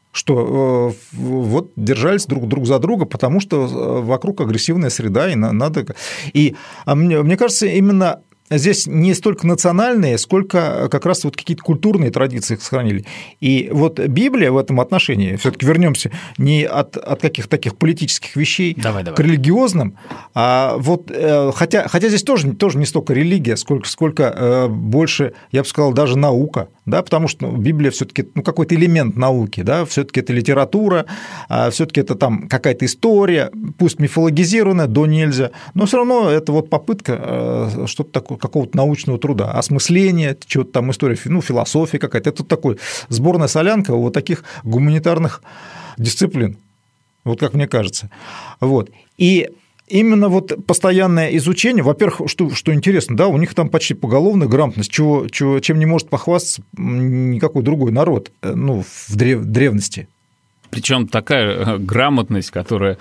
что э, вот держались друг, друг за друга, потому что вокруг агрессивная среда, и надо... И а мне, мне кажется, именно здесь не столько национальные, сколько как раз вот какие-то культурные традиции сохранили. И вот Библия в этом отношении, все-таки вернемся не от, от каких-то таких политических вещей
давай, давай.
к религиозным, а вот, хотя, хотя здесь тоже, тоже не столько религия, сколько, сколько больше, я бы сказал, даже наука, да, потому что ну, Библия все-таки ну, какой-то элемент науки, да, все-таки это литература, все-таки это там какая-то история, пусть мифологизированная, до нельзя, но все равно это вот попытка что-то такое, какого-то научного труда, осмысления, чего-то там история, ну, философия какая-то. Это такой сборная солянка вот таких гуманитарных дисциплин, вот как мне кажется. Вот. И именно вот постоянное изучение, во-первых, что, что интересно, да, у них там почти поголовная грамотность, чего, чего, чем не может похвастаться никакой другой народ ну, в древ, древности.
Причем такая грамотность, которая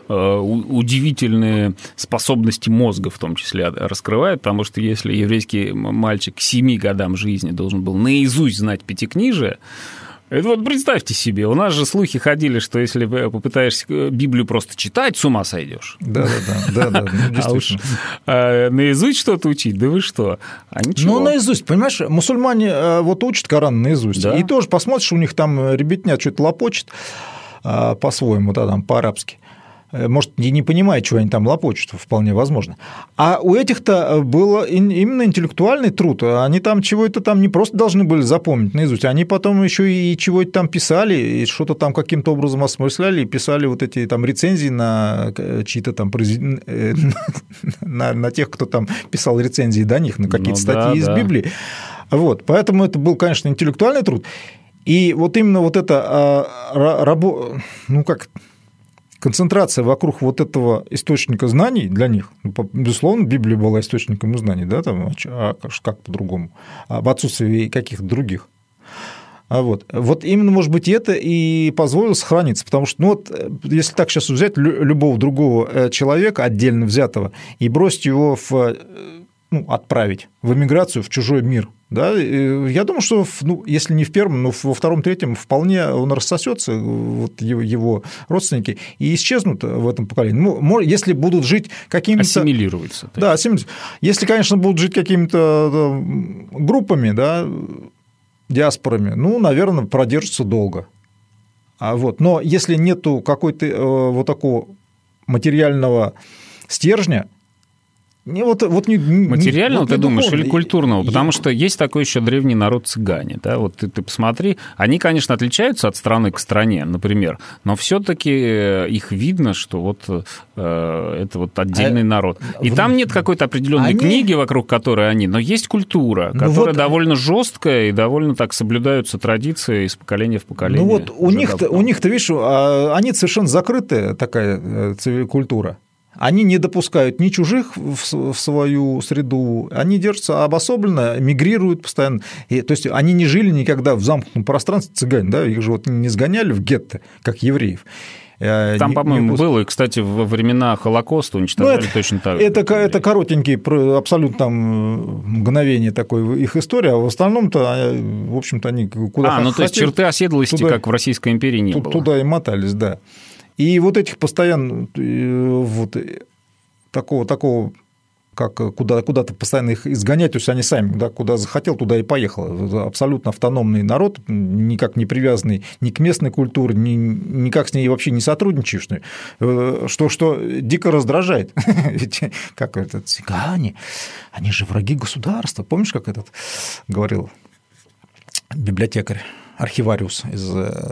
удивительные способности мозга в том числе раскрывает, потому что если еврейский мальчик к семи годам жизни должен был наизусть знать пятикнижие, Это вот представьте себе, у нас же слухи ходили, что если попытаешься Библию просто читать, с ума сойдешь.
Да-да-да, да, ну,
а уж а, наизусть что-то учить, да вы что? А ничего.
Ну, наизусть, понимаешь, мусульмане вот учат Коран наизусть, да? И тоже посмотришь, у них там ребятня что-то лопочет по-своему, да, там, по-арабски. Может, и не понимает, чего они там лопочут, вполне возможно. А у этих-то был именно интеллектуальный труд. Они там чего-то там не просто должны были запомнить наизусть, они потом еще и чего-то там писали, и что-то там каким-то образом осмысляли, и писали вот эти там рецензии на чьи-то там на, на тех, кто там писал рецензии до них, на какие-то ну, статьи да, из да. Библии. Вот. Поэтому это был, конечно, интеллектуальный труд. И вот именно вот это рабо... ну как... концентрация вокруг вот этого источника знаний для них, безусловно, Библия была источником знаний, да, там, а как по-другому, в отсутствии каких-то других. А вот. вот именно, может быть, это и позволило сохраниться, потому что, ну вот, если так сейчас взять любого другого человека, отдельно взятого, и бросить его в, ну, отправить в эмиграцию, в чужой мир, да, я думаю, что, ну, если не в первом, но во втором, третьем вполне он рассосется, вот его, его родственники, и исчезнут в этом поколении. Ну, если будут жить какими-то...
Ассимилируются.
Да, ассимилируются. Если, конечно, будут жить какими-то группами, да, диаспорами, ну, наверное, продержатся долго. А вот. Но если нету какой-то вот такого материального стержня, Не, вот, вот не,
материального,
вот
ты
не
думаешь,
духовно.
или культурного? Потому что есть такой еще древний народ цыгане. Да? Вот ты, ты посмотри, они, конечно, отличаются от страны к стране, например, но все-таки их видно, что вот э, это вот отдельный а, народ. И в... там нет какой-то определенной они... книги, вокруг которой они, но есть культура, ну которая вот... довольно жесткая и довольно так соблюдаются традиции из поколения в поколение.
Ну вот у них-то, у них-то, видишь, они совершенно закрытая такая культура. Они не допускают ни чужих в свою среду, они держатся обособленно, мигрируют постоянно. И, то есть они не жили никогда в замкнутом пространстве, цыгане, да, их же вот не сгоняли в гетто, как евреев.
Там, по-моему, не... было, и, кстати, во времена Холокоста уничтожали ну, это, точно так же.
Это, это коротенький, абсолютно там мгновение такой их история, а в основном-то, в общем-то, они куда
А, ну хотели, то есть черты оседлости, туда, как в Российской империи, не было.
Туда и мотались, да. И вот этих постоянно вот такого, такого как куда, куда-то постоянно их изгонять, то есть они сами, да, куда захотел, туда и поехал. Абсолютно автономный народ, никак не привязанный ни к местной культуре, ни, никак с ней вообще не сотрудничающий, что, что дико раздражает. Ведь как это, цыгане, они же враги государства. Помнишь, как этот говорил библиотекарь, архивариус из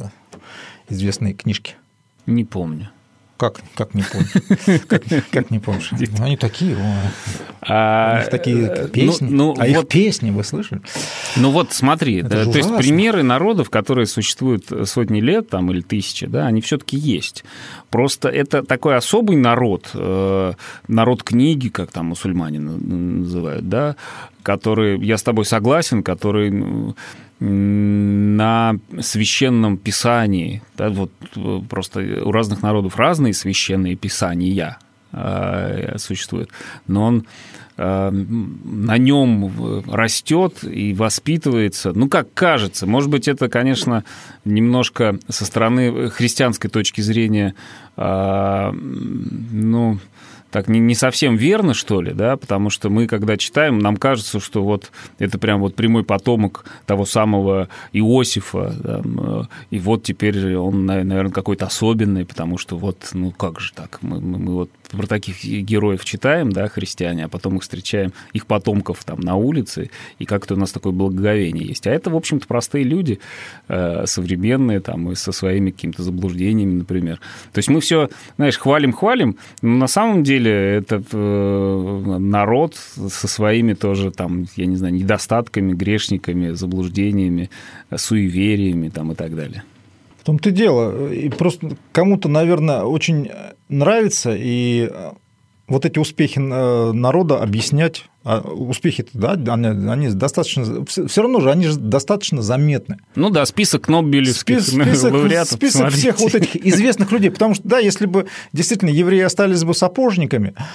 известной книжки?
Не помню.
Как, как не помню? Как, как не помнишь? Они такие, а, у них такие песни. Ну, ну, а вот, их песни вы слышали?
Ну вот смотри, да, то есть примеры народов, которые существуют сотни лет там, или тысячи, да, они все-таки есть. Просто это такой особый народ, народ книги, как там мусульмане называют, да, который, я с тобой согласен, который... на священном писании, да, вот просто у разных народов разные священные писания э, существуют, но он э, на нем растет и воспитывается, ну, как кажется, может быть, это, конечно, немножко со стороны христианской точки зрения, э, ну, так не, не совсем верно, что ли, да, потому что мы, когда читаем, нам кажется, что вот это прям вот прямой потомок того самого Иосифа, да, и вот теперь он, наверное, какой-то особенный, потому что вот, ну как же так, мы, мы, мы вот про таких героев читаем, да, христиане, а потом их встречаем, их потомков там на улице, и как-то у нас такое благоговение есть. А это, в общем-то, простые люди, современные, там, и со своими какими-то заблуждениями, например. То есть мы все, знаешь, хвалим-хвалим, но на самом деле этот народ со своими тоже, там, я не знаю, недостатками, грешниками, заблуждениями, суевериями там, и так далее.
В том-то и дело. И просто кому-то, наверное, очень нравится и вот эти успехи народа объяснять. Успехи-то, да, они, они достаточно... Все равно же они же достаточно заметны.
Ну да, список нобелевских
список, лауреатов. Список смотрите. Всех вот этих известных людей. Потому что, да, если бы действительно евреи остались бы сапожниками,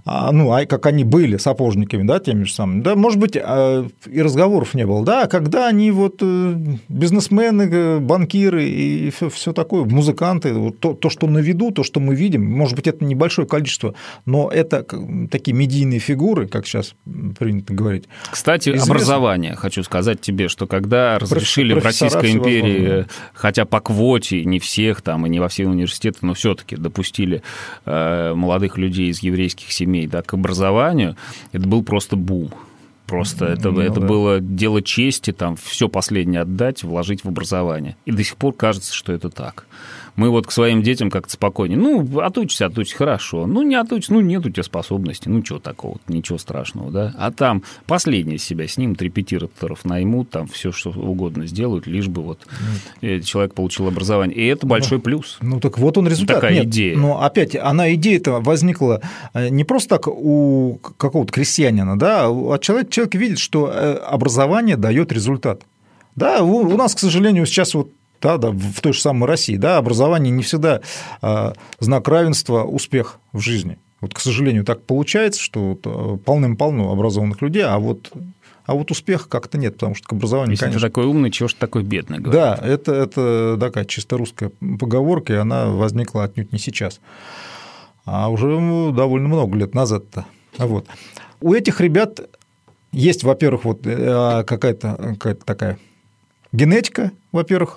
ну, а как они были сапожниками, да, теми же самыми, да, может быть, и разговоров не было, да, а когда они вот бизнесмены, банкиры и все такое, музыканты, то, то, что на виду, то, что мы видим, может быть, это небольшое количество, но это такие медийные фигуры, как сейчас принято говорить.
Кстати, известно. Образование, хочу сказать тебе, что когда разрешили в Российской империи, хотя по квоте, не всех там и не во все университеты, но все-таки допустили молодых людей из еврейских семей, да, к образованию, это был просто бум. Просто это, ну, это да. было дело чести, там, все последнее отдать, вложить в образование. И до сих пор кажется, что это так. Мы вот к своим детям как-то спокойнее. Ну, отучишься, отучишься, хорошо. Ну, не отучишься, ну, нет у тебя способностей. Ну, чего такого, ничего страшного, да. А там последнее из себя снимут, репетиторов наймут, там все, что угодно сделают, лишь бы вот mm. человек получил образование. И это большой ну, плюс.
Ну, так вот он результат.
Такая
нет,
идея.
Но опять, она, идея-то возникла не просто так у какого-то крестьянина, да, а человек, человек видит, что образование дает результат. Да, у, у нас, к сожалению, сейчас вот Да, да, в той же самой России, да, образование не всегда а, знак равенства, успех в жизни. Вот, к сожалению, так получается, что вот полным-полно образованных людей, а вот, а вот успеха как-то нет, потому что к образованию,
Если
конечно...
ты такой умный, чего ж ты такой бедный, говорит.
Да, это, это такая чисто русская поговорка, и она возникла отнюдь не сейчас, а уже довольно много лет назад-то. Вот. У этих ребят есть, во-первых, вот какая-то, какая-то такая генетика, во-первых,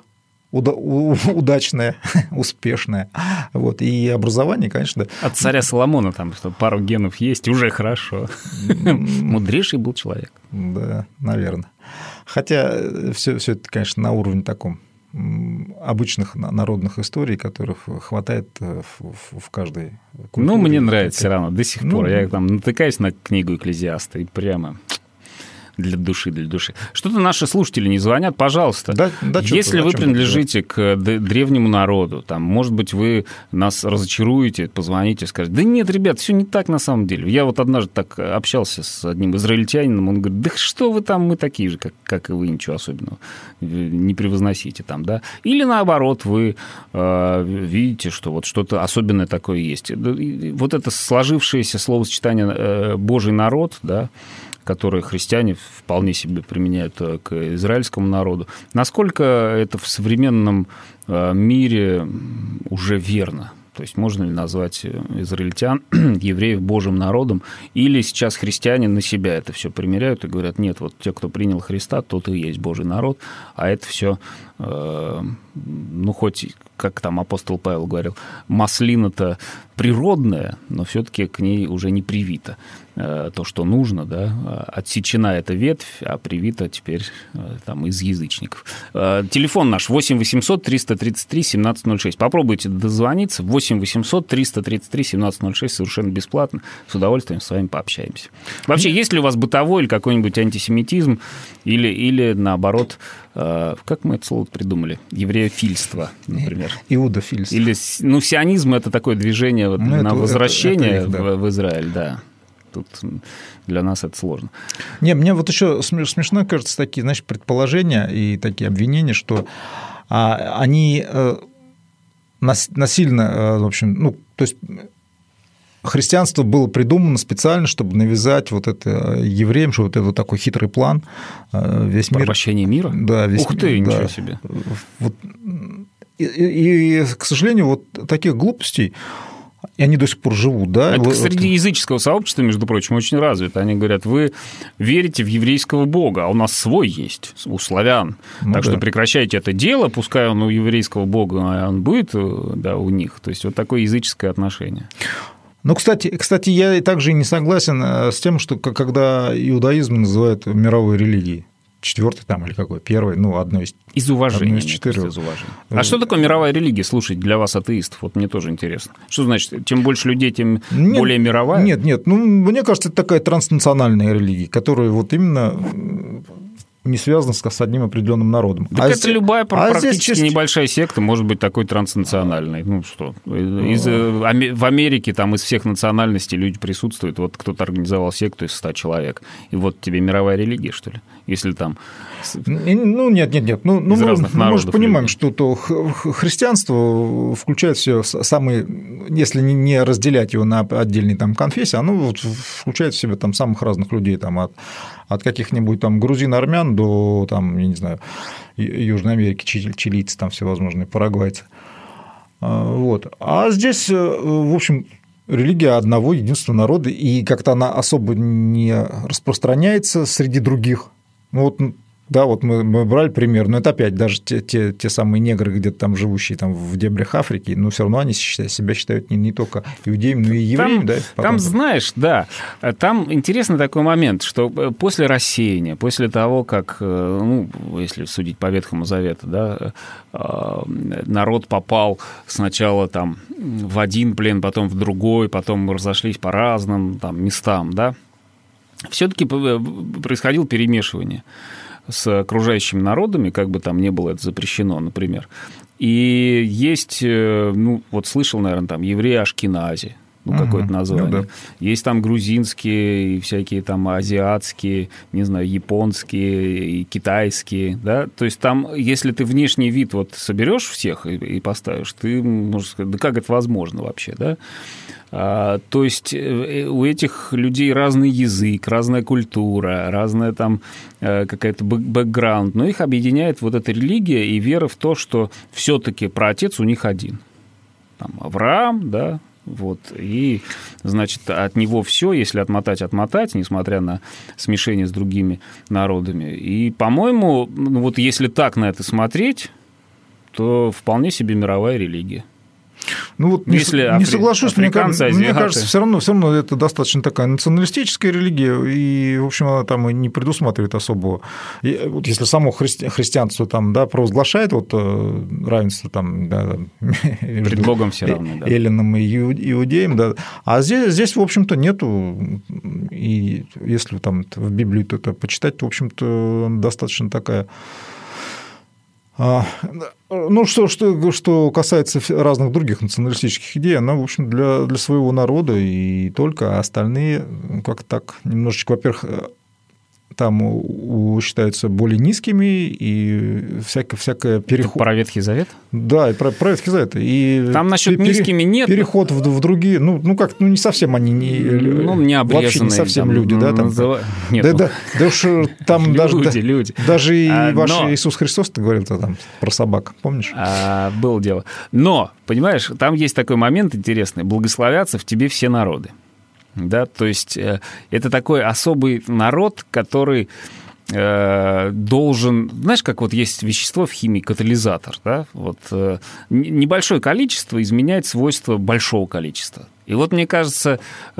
удачная, успешная. Вот. И образование, конечно...
От царя Соломона там что пару генов есть, уже хорошо. Мудрейший был человек.
Да, наверное. Хотя все, все это, конечно, на уровне таком обычных народных историй, которых хватает в, в каждой культуре.
Ну, мне нравится все равно, до сих ну, пор. Я там натыкаюсь на книгу Экклезиаста, и прямо... Для души, для души. Что-то наши слушатели не звонят, пожалуйста. Да, да, если вы принадлежите к древнему народу, там, может быть, вы нас разочаруете, позвоните, скажете, да нет, ребят, все не так на самом деле. Я вот однажды так общался с одним израильтянином, он говорит, да что вы там, мы такие же, как, как и вы, ничего особенного, не превозносите там, да. Или наоборот, вы э, видите, что вот что-то особенное такое есть. Вот это сложившееся словосочетание э, «Божий народ», да, которые христиане вполне себе применяют к израильскому народу. Насколько это в современном мире уже верно? То есть можно ли назвать израильтян, евреев Божьим народом? Или сейчас христиане на себя это все примеряют и говорят, нет, вот те, кто принял Христа, тот и есть Божий народ, а это все, э, ну, хоть, как там апостол Павел говорил, маслина-то природная, но все-таки к ней уже не привито э, то, что нужно, да, отсечена эта ветвь, а привита теперь э, там из язычников. Э, телефон наш восемь восемьсот триста тридцать три семнадцать ноль шесть. Попробуйте дозвониться. восемь восемьсот триста тридцать три семнадцать ноль шесть, совершенно бесплатно. С удовольствием с вами пообщаемся. Вообще, есть ли у вас бытовой или какой-нибудь антисемитизм, или, или наоборот, э, как мы это слово придумали? Евреофильство, например.
Иудофильство.
Или, ну, сионизм – это такое движение вот, ну, на это, возвращение это, это их, да. в, в Израиль, да. Тут для нас это сложно.
Не, мне вот еще смешно кажется такие, значит, предположения и такие обвинения, что а, они а, насильно, а, в общем, ну, то есть христианство было придумано специально, чтобы навязать вот это евреям, что вот это вот такой хитрый план весь мир.
Порабощение мира?
Да, весь
Ух ты,
мир,
ничего
да.
себе.
Вот. И, и, и, к сожалению, вот таких глупостей, и они до сих пор живут, да?
Это
вот,
среди языческого сообщества, между прочим, очень развито. Они говорят, вы верите в еврейского бога, а у нас свой есть, у славян. Ну, так да. что прекращайте это дело, пускай он у еврейского бога, а он будет, да, у них. То есть вот такое языческое отношение.
Ну, кстати, кстати, я также не согласен с тем, что когда иудаизм называют мировой религией. Четвертый там или какой? Первый, ну, одной из...
Из уважения. Из четырех. Из уважения. А что такое мировая религия, слушать для вас, атеистов? Вот мне тоже интересно. Что значит, чем больше людей, тем нет, более мировая?
Нет, нет, ну, мне кажется, это такая транснациональная религия, которая вот именно не связана с одним определенным народом.
Так а это здесь, любая а практически здесь... небольшая секта может быть такой транснациональной. Ну что, из, в Америке там из всех национальностей люди присутствуют. Вот кто-то организовал секту из ста человек. И вот тебе мировая религия, что ли? если там...
Ну, нет, нет, нет. Ну, ну мы, мы же понимаем, людей. Что то христианство включает все самые, если не разделять его на отдельные там конфессии, оно вот включает в себя там самых разных людей, там, от, от каких-нибудь там грузин, армян до, там, я не знаю, Южной Америки, чилийцы, там всевозможные, парагвайцы. Вот. А здесь, в общем, религия одного единственного народа, и как-то она особо не распространяется среди других. Вот, да, вот мы, мы брали пример, но это опять даже те, те, те самые негры, где-то там живущие там, в дебрях Африки, но все равно они себя считают не, не только иудеями, но и евреями.
Там,
да,
там, знаешь, да, там интересный такой момент, что после рассеяния, после того, как, ну, если судить по Ветхому Завету, да, народ попал сначала там в один плен, потом в другой, потом разошлись по разным там местам, да, все-таки происходило перемешивание с окружающими народами, как бы там ни было это запрещено, например. И есть, ну, вот слышал, наверное, там евреи Ашкенази, ну, угу. какое-то название. Ну, да. Есть там грузинские и всякие там азиатские, не знаю, японские и китайские, да. То есть там, если ты внешний вид вот соберешь всех и, и поставишь, ты можешь сказать, да как это возможно вообще, да? А, то есть у этих людей разный язык, разная культура, разная там какая-то бэкграунд, но их объединяет вот эта религия и вера в то, что все-таки праотец у них один. Там Авраам, да, вот, и, значит, от него все, если отмотать, отмотать, несмотря на смешение с другими народами. И, по-моему, ну, вот если так на это смотреть, то вполне себе мировая религия.
Ну вот не, Если не соглашусь, мне, кажется, мне кажется, все равно, все равно это достаточно такая националистическая религия, и, в общем, она там и не предусматривает особого. И, вот если само христи, христианство там, да, провозглашает вот, равенство там, да,
пред Богом все равно, да.
эллинам и иудеям, да, а здесь, здесь, в общем-то, нету, и если там в Библию это почитать, то, в общем-то, достаточно такая... Ну, что, что, что касается разных других националистических идей, она, в общем, для, для своего народа и только, а остальные как-то так немножечко, во-первых, там считаются более низкими, и всякое, всякое переход...
Про Ветхий Завет?
Да, и про, про Ветхий Завет. И
там насчет пере... низкими нет.
Переход в, в другие, ну, ну как, ну, не совсем они, не,
ну, не
вообще не совсем
там,
люди, да? Там,
называ... нет,
да,
ну...
да, да уж там
люди,
даже,
люди.
даже и
а,
ваш
но...
Иисус Христос говорил там про собак, помнишь?
А, было дело. Но, понимаешь, там есть такой момент интересный. Благословятся в тебе все народы. Да, то есть это такой особый народ, который должен... Знаешь, как вот есть вещество в химии, катализатор, да? Вот небольшое количество изменяет свойства большого количества. И вот, мне кажется,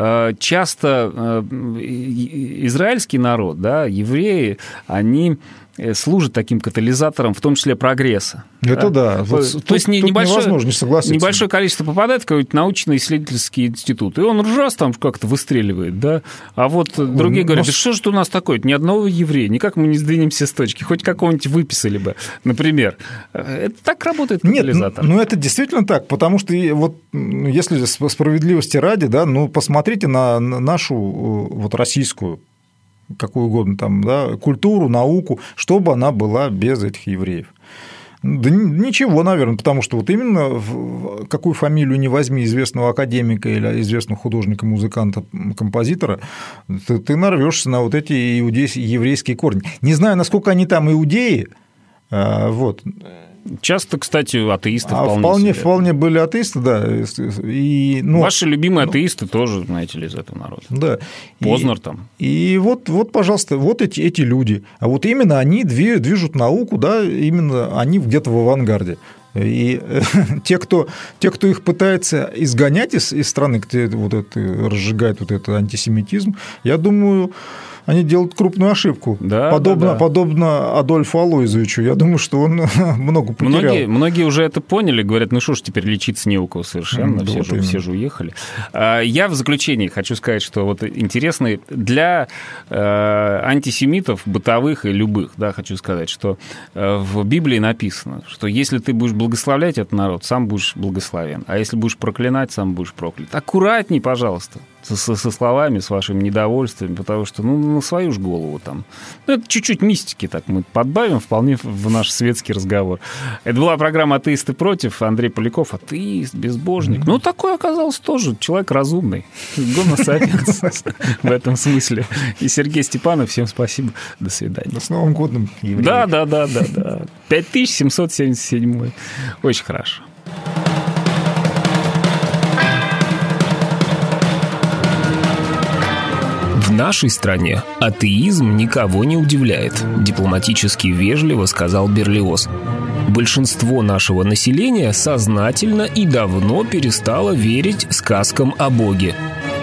часто израильский народ, да, евреи, они служат таким катализатором, в том числе прогресса.
Это да. да. Вот
то
тут,
есть небольшое,
невозможно не согласиться.
Небольшое количество попадает в какой-то научно-исследовательский институт, и он раз там как-то выстреливает, да, а вот другие
ну,
говорят,
но...
да что же у нас такое, ни одного еврея, никак мы не сдвинемся с точки, хоть какого-нибудь выписали бы, например. Это так работает катализатор.
Нет, ну это действительно так, потому что вот если справедливости ради, да, ну посмотрите на нашу вот российскую, какую угодно там, да, культуру, науку, чтобы она была без этих евреев. Да ничего, наверное, потому что вот именно какую фамилию не возьми известного академика или известного художника, музыканта, композитора, ты, ты нарвешься на вот эти иудейские, еврейские корни. Не знаю, насколько они там иудеи, вот.
Часто, кстати, атеисты
а
вполне
вполне,
себе.
вполне были атеисты, да. И, ну,
ваши любимые ну, атеисты тоже, знаете ли, из этого народа.
Да.
Познер и, там.
И вот, вот, пожалуйста, вот эти, эти люди. А вот именно они движут науку, да, именно они где-то в авангарде. И те, кто, те, кто их пытается изгонять из, из страны, где вот это, разжигает вот этот антисемитизм, я думаю, они делают крупную ошибку. Да, подобно, да, да. подобно Адольфу Алойзовичу. Я думаю, что он много потерял.
Многие, многие уже это поняли, говорят, ну что ж, теперь лечиться не у кого совершенно, mm, все, вот же, все же уехали. Я в заключении хочу сказать, что вот интересный для антисемитов, бытовых и любых, да, хочу сказать, что в Библии написано, что если ты будешь благословлять этот народ, сам будешь благословен, а если будешь проклинать, сам будешь проклят. Аккуратней, пожалуйста. со, со словами, с вашим недовольством, потому что, ну, на свою ж голову там. Ну, это чуть-чуть мистики так мы подбавим вполне в наш светский разговор. Это была программа «Атеисты против». Андрей Поляков, атеист, безбожник. Mm-hmm. Ну, такой оказался тоже человек разумный. Гомо сапиенс в этом смысле. И Сергей Степанов, всем спасибо. До свидания.
С Новым годом, евреи.
Да, да, да, да, да. пять тысяч семьсот семьдесят седьмой. Очень хорошо.
В нашей стране атеизм никого не удивляет, дипломатически вежливо сказал Берлиоз. Большинство нашего населения сознательно и давно перестало верить сказкам о Боге.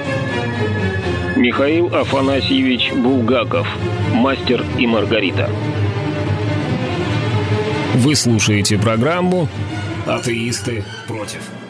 Михаил Афанасьевич Булгаков, «Мастер и Маргарита».
Вы слушаете программу «Атеисты против».